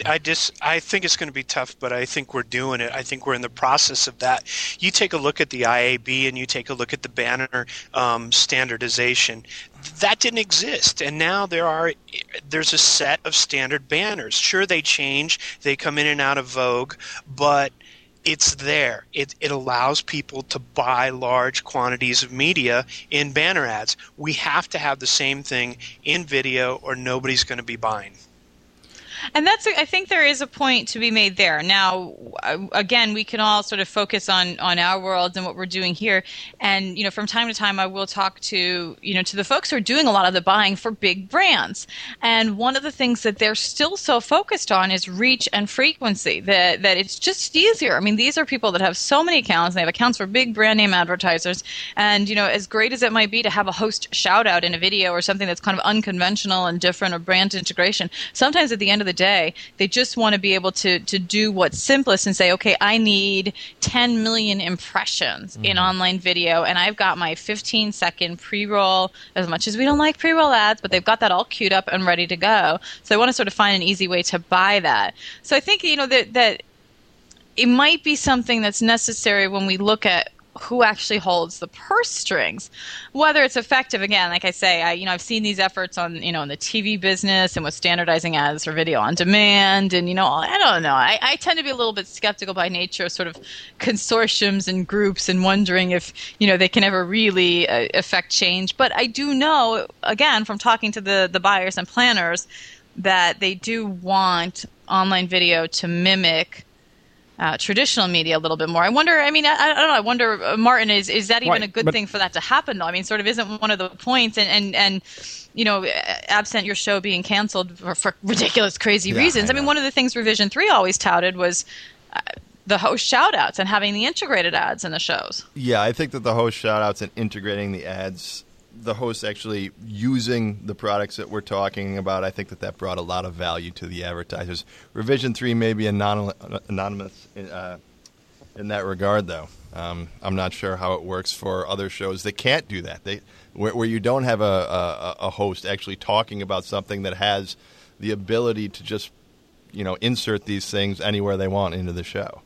think it's going to be tough, but I think we're doing it. I think we're in the process of that. You take a look at the IAB and you take a look at the banner standardization. That didn't exist, and now there's a set of standard banners. Sure, they change, they come in and out of vogue, but it's there. It allows people to buy large quantities of media in banner ads. We have to have the same thing in video or nobody's going to be buying. And I think there is a point to be made there. Now, again, we can all sort of focus on our world and what we're doing here. And, from time to time, I will talk to the folks who are doing a lot of the buying for big brands. And one of the things that they're still so focused on is reach and frequency, that it's just easier. I mean, these are people that have so many accounts. They have accounts for big brand name advertisers. And, as great as it might be to have a host shout out in a video or something that's kind of unconventional and different, or brand integration, sometimes at the end of the day, they just want to be able to do what's simplest and say, okay, I need 10 million impressions in online video, and I've got my 15-second pre-roll, as much as we don't like pre-roll ads, but they've got that all queued up and ready to go. So I want to sort of find an easy way to buy that. So I think, that it might be something that's necessary when we look at who actually holds the purse strings, whether it's effective. Again, like I say, I've seen these efforts on, in the TV business and with standardizing ads for video on demand. And, I don't know. I tend to be a little bit skeptical by nature of sort of consortiums and groups and wondering if, they can ever really affect change. But I do know, again, from talking to the buyers and planners, that they do want online video to mimic traditional media a little bit more. I wonder, I don't know, I wonder, Martin, is that even a good thing for that to happen, though? I mean, sort of isn't one of the points, and absent your show being canceled for ridiculous, crazy reasons. I mean, one of the things Revision 3 always touted was the host shout-outs and having the integrated ads in the shows. Yeah, I think that the host shout-outs and integrating the ads, the hosts actually using the products that we're talking about, I think that brought a lot of value to the advertisers. Revision 3 may be anonymous in that regard, though. I'm not sure how it works for other shows that can't do that. Where you don't have a host actually talking about something that has the ability to just insert these things anywhere they want into the show.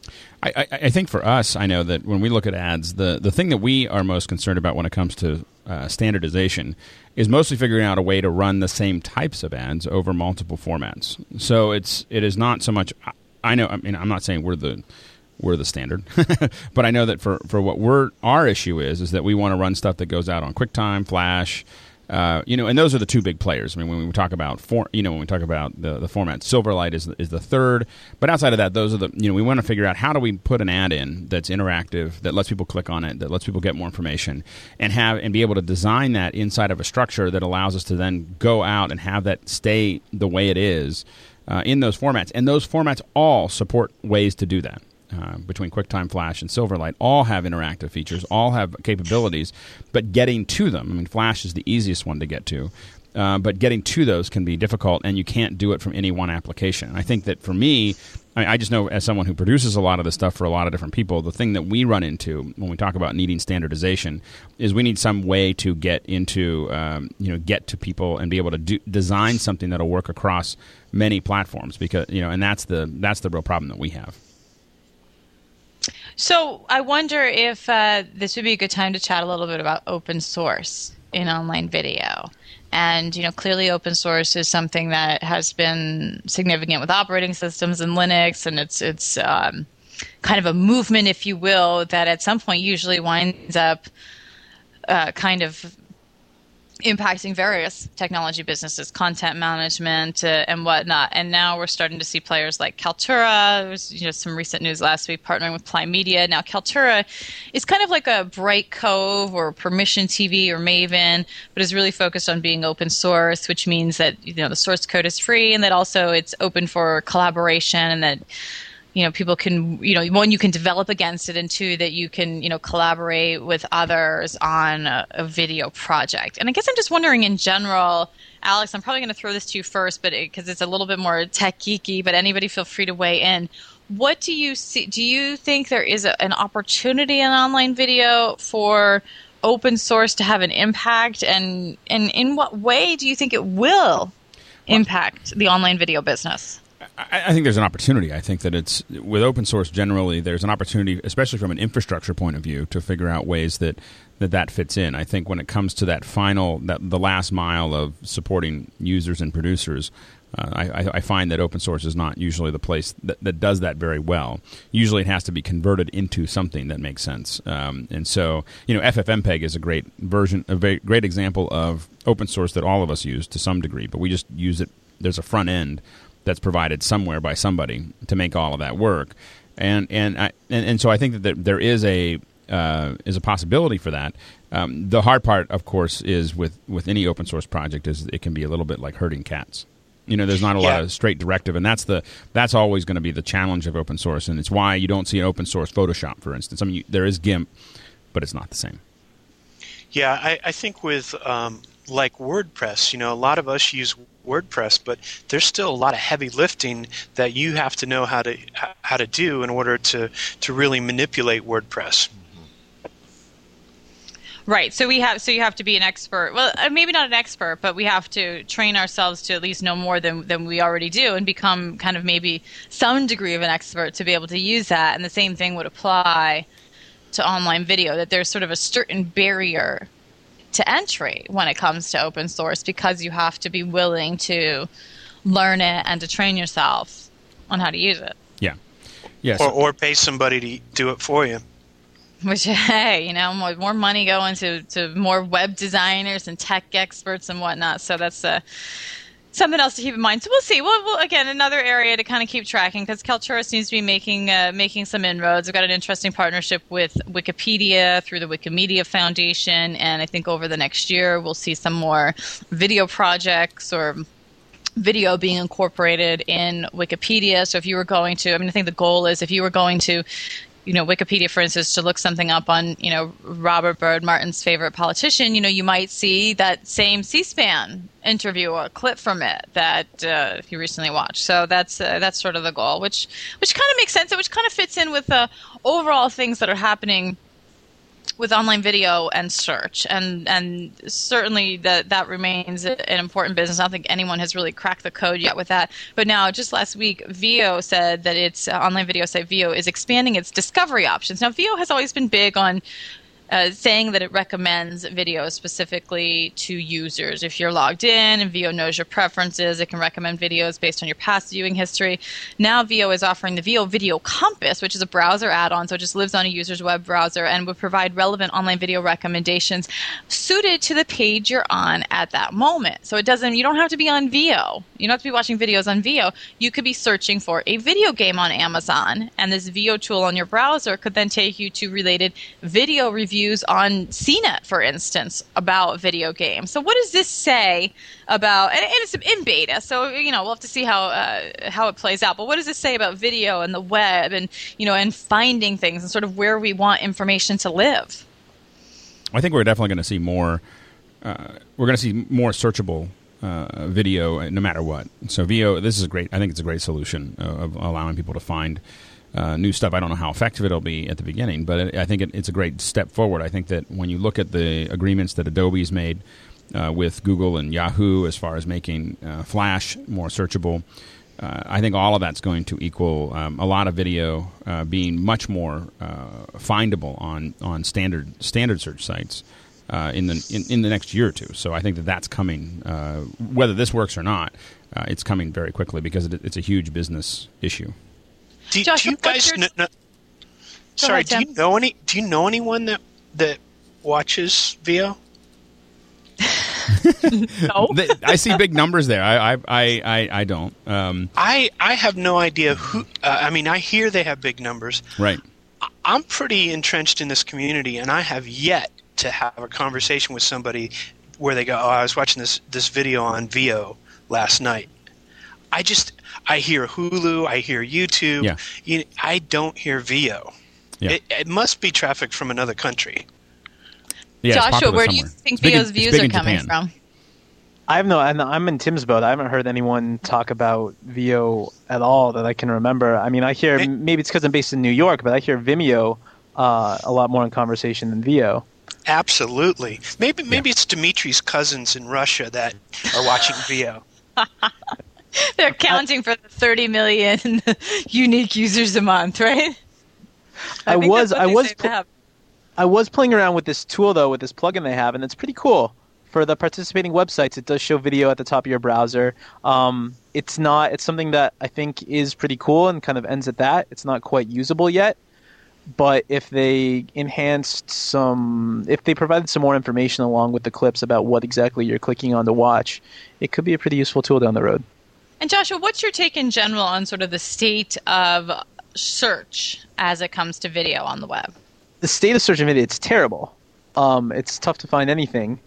I think for us, I know that when we look at ads, the thing that we are most concerned about when it comes to standardization is mostly figuring out a way to run the same types of ads over multiple formats. So it is not so much. I know. I mean, I'm not saying we're the standard, but I know that for what our issue is that we want to run stuff that goes out on QuickTime, Flash. And those are the two big players. I mean, when we talk about the format, Silverlight is the third. But outside of that, those are the we want to figure out how do we put an ad in that's interactive, that lets people click on it, that lets people get more information, and be able to design that inside of a structure that allows us to then go out and have that stay the way it is in those formats. And those formats all support ways to do that. Between QuickTime, Flash, and Silverlight, all have interactive features, all have capabilities, but getting to them, I mean, Flash is the easiest one to get to, but getting to those can be difficult, and you can't do it from any one application. I think that for me, I just know as someone who produces a lot of this stuff for a lot of different people, the thing that we run into when we talk about needing standardization is we need some way to get into, get to people and be able to design something that'll work across many platforms, because and that's the real problem that we have. So I wonder if this would be a good time to chat a little bit about open source in online video. And, clearly open source is something that has been significant with operating systems and Linux, and it's kind of a movement, if you will, that at some point usually winds up kind of impacting various technology businesses, content management, and whatnot. And now we're starting to see players like Kaltura. There was some recent news last week partnering with Ply Media. Now Kaltura is kind of like a Brightcove or Permission TV or Maven, but is really focused on being open source, which means that the source code is free, and that also it's open for collaboration, and that people can, one, you can develop against it, and two, that you can, collaborate with others on a video project. And I guess I'm just wondering in general, Alex, I'm probably going to throw this to you first, but because it's a little bit more tech geeky, but anybody feel free to weigh in. What do you see? Do you think there is an opportunity in online video for open source to have an impact, and in what way do you think it will impact the online video business? I think there's an opportunity. I think that it's with open source generally, there's an opportunity, especially from an infrastructure point of view, to figure out ways that fits in. I think when it comes to the last mile of supporting users and producers, I find that open source is not usually the place that does that very well. Usually it has to be converted into something that makes sense. And so, FFmpeg is a great great example of open source that all of us use to some degree, but we just use it. There's a front end that's provided somewhere by somebody to make all of that work. And so I think that there is a possibility for that. The hard part, of course, is with any open source project is it can be a little bit like herding cats. There's not a lot of straight directive, and that's always going to be the challenge of open source, and it's why you don't see an open source Photoshop, for instance. I mean, there is GIMP, but it's not the same. Yeah, I think with like WordPress, a lot of us use WordPress, but there's still a lot of heavy lifting that you have to know how to do in order to really manipulate WordPress. Right. So you have to be an expert. Well, maybe not an expert, but we have to train ourselves to at least know more than we already do and become kind of maybe some degree of an expert to be able to use that. And the same thing would apply to online video, that there's sort of a certain barrier to entry when it comes to open source because you have to be willing to learn it and to train yourself on how to use it. Yeah. Yes. Or pay somebody to do it for you. Which, hey, more money going to more web designers and tech experts and whatnot. So that's something else to keep in mind. So we'll see. We'll again, another area to kind of keep tracking because Kaltura seems to be making some inroads. We've got an interesting partnership with Wikipedia through the Wikimedia Foundation, and I think over the next year we'll see some more video projects or video being incorporated in Wikipedia. So if you were going to, I think the goal is if you were going to Wikipedia, for instance, to look something up on, Robert Byrd, Martin's favorite politician, you might see that same C-SPAN interview or clip from it that you recently watched. So that's sort of the goal, which kind of makes sense, which kind of fits in with the overall things that are happening with online video and search, and certainly that remains an important business. I don't think anyone has really cracked the code yet with that. But now, just last week, Veo said that its online video site Veo is expanding its discovery options. Now, Veo has always been big on saying that it recommends videos specifically to users. If you're logged in and Veo knows your preferences, it can recommend videos based on your past viewing history. Now Veo is offering the Veo Video Compass, which is a browser add-on, so it just lives on a user's web browser and would provide relevant online video recommendations suited to the page you're on at that moment. So you don't have to be on Veo. You don't have to be watching videos on Veo. You could be searching for a video game on Amazon, and this Veo tool on your browser could then take you to related video reviews on CNET, for instance, about video games. So what does this say about, and it's in beta, so we'll have to see how it plays out, but what does this say about video and the web and and finding things and sort of where we want information to live? I think we're definitely going to see more more searchable video no matter what. So Veo, I think it's a great solution of allowing people to find new stuff. I don't know how effective it'll be at the beginning, but I think it's a great step forward. I think that when you look at the agreements that Adobe's made with Google and Yahoo as far as making Flash more searchable, I think all of that's going to equal a lot of video being much more findable on standard search sites in the next year or two. So I think that's coming. Whether this works or not, it's coming very quickly because it's a huge business issue. Do you guys Sorry, do you know anyone that watches Veo? No. I see big numbers there. I don't. I have no idea who. I hear they have big numbers. Right. I'm pretty entrenched in this community, and I have yet to have a conversation with somebody where they go, "Oh, I was watching this video on Veo last night." I hear Hulu, I hear YouTube. Yeah. I don't hear Veo. Yeah. It must be traffic from another country. Yeah, Joshua, where do you think Veo's views are coming from? I'm in Tim's boat. I haven't heard anyone talk about Veo at all that I can remember. I hear, maybe it's because I'm based in New York, but I hear Vimeo a lot more in conversation than Veo. Absolutely. Maybe it's Dimitri's cousins in Russia that are watching Veo. They're counting for the 30 million unique users a month, right? I was playing around with this tool though, with this plugin they have, and it's pretty cool. For the participating websites, it does show video at the top of your browser. It's something that I think is pretty cool and kind of ends at that. It's not quite usable yet, but if they provided some more information along with the clips about what exactly you're clicking on to watch, it could be a pretty useful tool down the road. And Joshua, what's your take in general on sort of the state of search as it comes to video on the web? The state of search and video, it's terrible. It's tough to find anything.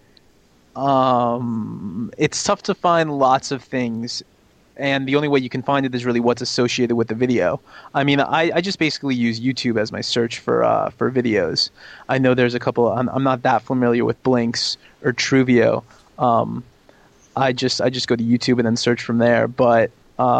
It's tough to find lots of things, and the only way you can find it is really what's associated with the video. I mean, I just basically use YouTube as my search for videos. I know there's a couple. I'm not that familiar with Blinks or Truvio. I just go to YouTube and then search from there. But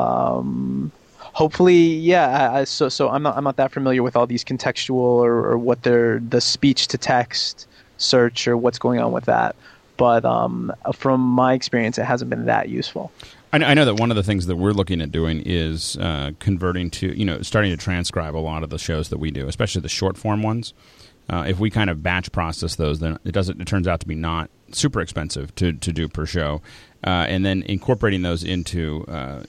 hopefully, yeah. So I'm not that familiar with all these contextual or what the speech to text search or what's going on with that. But from my experience, it hasn't been that useful. I know that one of the things that we're looking at doing is converting to, starting to transcribe a lot of the shows that we do, especially the short form ones. If we kind of batch process those, then it turns out to be not super expensive to do per show, and then incorporating those into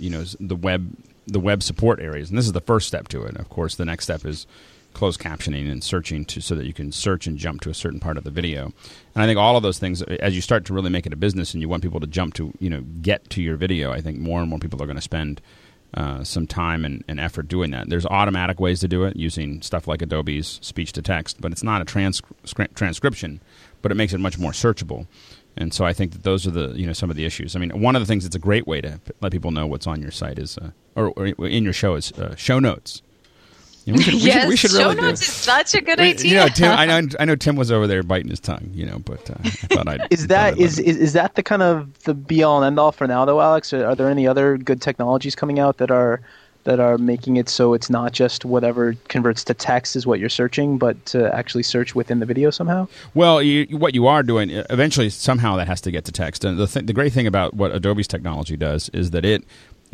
the web support areas. And this is the first step to it. Of course, the next step is closed captioning and searching so that you can search and jump to a certain part of the video. And I think all of those things, as you start to really make it a business and you want people to jump to, get to your video, I think more and more people are going to spend some time and effort doing that. There's automatic ways to do it using stuff like Adobe's speech to text, but it's not a transcription, but it makes it much more searchable. And so I think that those are the some of the issues. I mean, one of the things that's a great way to let people know what's on your site is or in your show is show notes. We should show really notes is such a good idea. Tim, I know Tim was over there biting his tongue, but I thought I'd. Is that the kind of the be all and end all for now, though, Alex? Are there any other good technologies coming out that are making it so it's not just whatever converts to text is what you're searching, but to actually search within the video somehow? Well, what you are doing eventually somehow that has to get to text, and the great thing about what Adobe's technology does is that it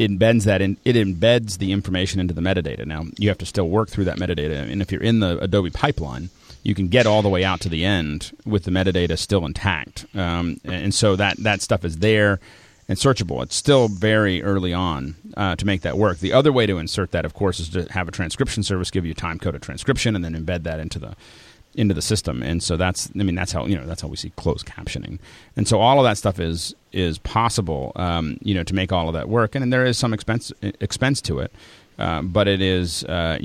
embeds the information into the metadata. Now, you have to still work through that metadata, and if you're in the Adobe pipeline, you can get all the way out to the end with the metadata still intact. And so that stuff is there and searchable. It's still very early on to make that work. The other way to insert that, of course, is to have a transcription service give you time-coded transcription and then embed that into the system. And so that's how we see closed captioning. And so all of that stuff is possible, to make all of that work. And there is some expense to it, but it is,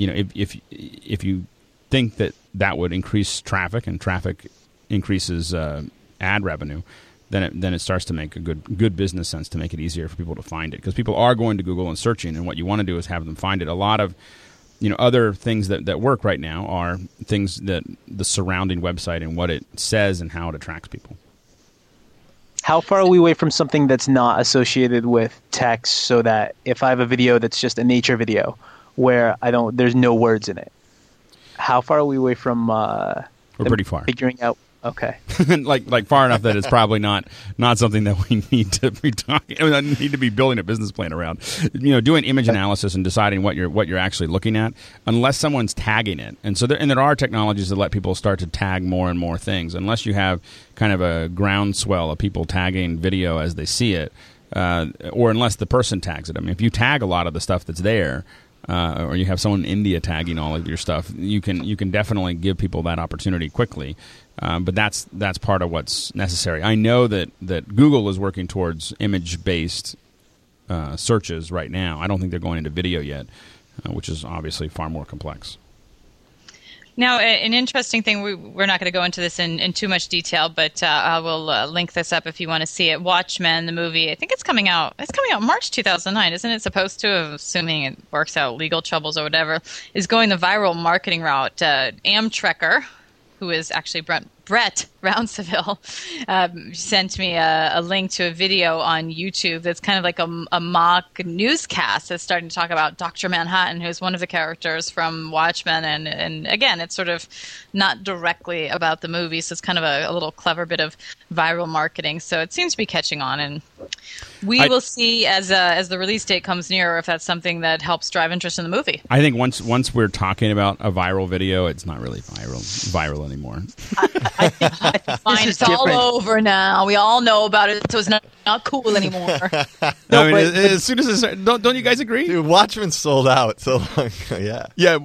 if you think that would increase traffic and traffic increases ad revenue, then it starts to make a good business sense to make it easier for people to find it, because people are going to Google and searching, and what you want to do is have them find it. A lot of other things that work right now are things that the surrounding website and what it says and how it attracts people. How far are we away from something that's not associated with text, so that if I have a video that's just a nature video where there's no words in it, how far are we away from we're pretty far figuring out? Okay, like far enough that it's probably not something that we need to be need to be building a business plan around. Doing image analysis and deciding what you're actually looking at, unless someone's tagging it. And so there are technologies that let people start to tag more and more things. Unless you have kind of a groundswell of people tagging video as they see it, or unless the person tags it. I mean, if you tag a lot of the stuff that's there, or you have someone in India tagging all of your stuff, you can definitely give people that opportunity quickly. But that's part of what's necessary. I know that Google is working towards image-based searches right now. I don't think they're going into video yet, which is obviously far more complex. Now, an interesting thing, we're not going to go into this in too much detail, but I will link this up if you want to see it. Watchmen, the movie, I think it's coming out March 2009, isn't it supposed to, assuming it works out legal troubles or whatever, is going the viral marketing route. Amtrekker, who is actually Brett Rounsaville, sent me a link to a video on YouTube that's kind of like a mock newscast that's starting to talk about Dr. Manhattan, who's one of the characters from Watchmen. And again, it's sort of not directly about the movie, so it's kind of a little clever bit of viral marketing. So it seems to be catching on, and We will see as the release date comes nearer if that's something that helps drive interest in the movie. I think once we're talking about a viral video, it's not really viral anymore. Fine, it's all over now. We all know about it, so it's not cool anymore. As soon as don't you guys agree? Dude, Watchmen sold out so long ago. Yeah. Yeah.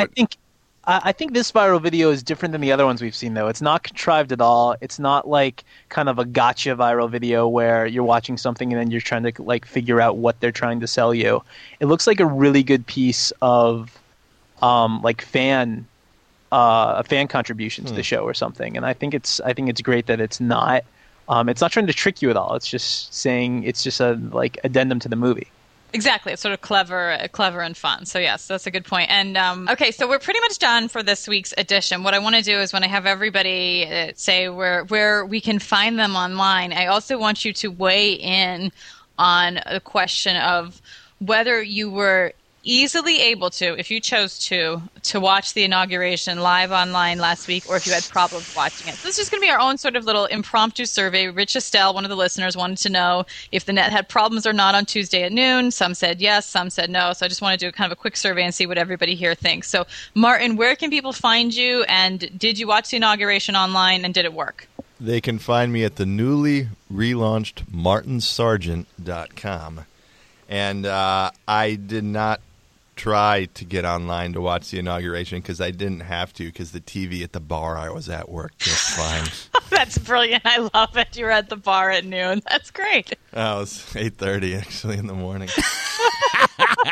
I think this viral video is different than the other ones we've seen, though. It's not contrived at all. It's not like kind of a gotcha viral video where you're watching something and then you're trying to like figure out what they're trying to sell you. It looks like a really good piece of like fan contribution to the show or something. And I think it's great that it's not trying to trick you at all. It's just saying it's just a like addendum to the movie. Exactly. It's sort of clever and fun. So yes, that's a good point. And okay, so we're pretty much done for this week's edition. What I want to do is when I have everybody say where we can find them online, I also want you to weigh in on the question of whether you were easily able to, if you chose to watch the inauguration live online last week, or if you had problems watching it. So this is going to be our own sort of little impromptu survey. Rich Estelle, one of the listeners, wanted to know if the net had problems or not on Tuesday at noon. Some said yes, some said no. So I just want to do kind of a quick survey and see what everybody here thinks. So Martin, where can people find you, and did you watch the inauguration online, and did it work? They can find me at the newly relaunched martinsargent.com. And I did not try to get online to watch the inauguration because I didn't have to, because the TV at the bar I was at worked just fine. That's brilliant. I love it. You were at the bar at noon. That's great. It was 8:30 actually in the morning. Oh,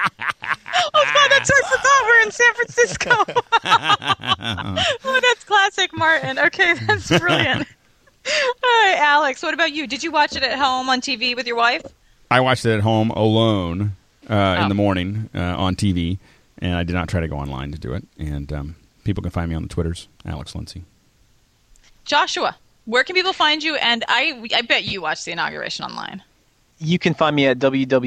God, that's right. I forgot we're in San Francisco. Oh, that's classic Martin. Okay, that's brilliant. All right, Alex, what about you? Did you watch it at home on TV with your wife? I watched it at home alone in the morning on TV, and I did not try to go online to do it. And people can find me on the Twitters, Alex Lindsay. Joshua, where can people find you? And I bet you watched the inauguration online. You can find me at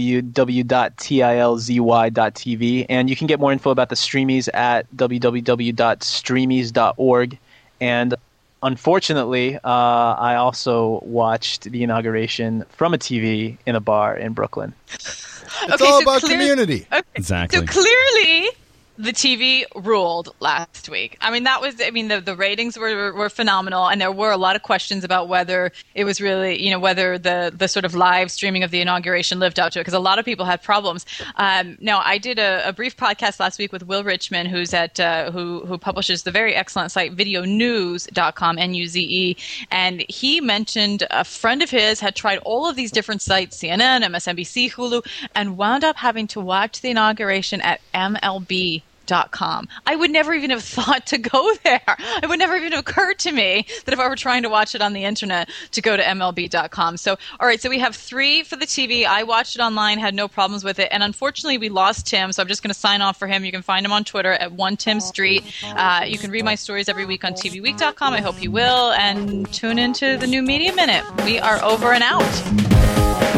www.tilzy.tv, and you can get more info about the Streamies at www.streamies.org. And unfortunately, I also watched the inauguration from a TV in a bar in Brooklyn. It's all about community. Okay. Exactly. So clearly, the TV ruled last week. I mean, the ratings were phenomenal, and there were a lot of questions about whether it was really, whether the sort of live streaming of the inauguration lived up to it, because a lot of people had problems. Now, I did a brief podcast last week with Will Richman, who's at who publishes the very excellent site videonews.com, N-U-Z-E, and he mentioned a friend of his had tried all of these different sites, CNN, MSNBC, Hulu, and wound up having to watch the inauguration at MLB.com. I would never even have thought to go there. It would never even have occurred to me that if I were trying to watch it on the internet to go to MLB.com. So, all right, so we have 3 for the TV. I watched it online, had no problems with it, and unfortunately we lost Tim, so I'm just going to sign off for him. You can find him on Twitter at OneTimStreet. You can read my stories every week on TVWeek.com. I hope you will, and tune into the New Media Minute. We are over and out.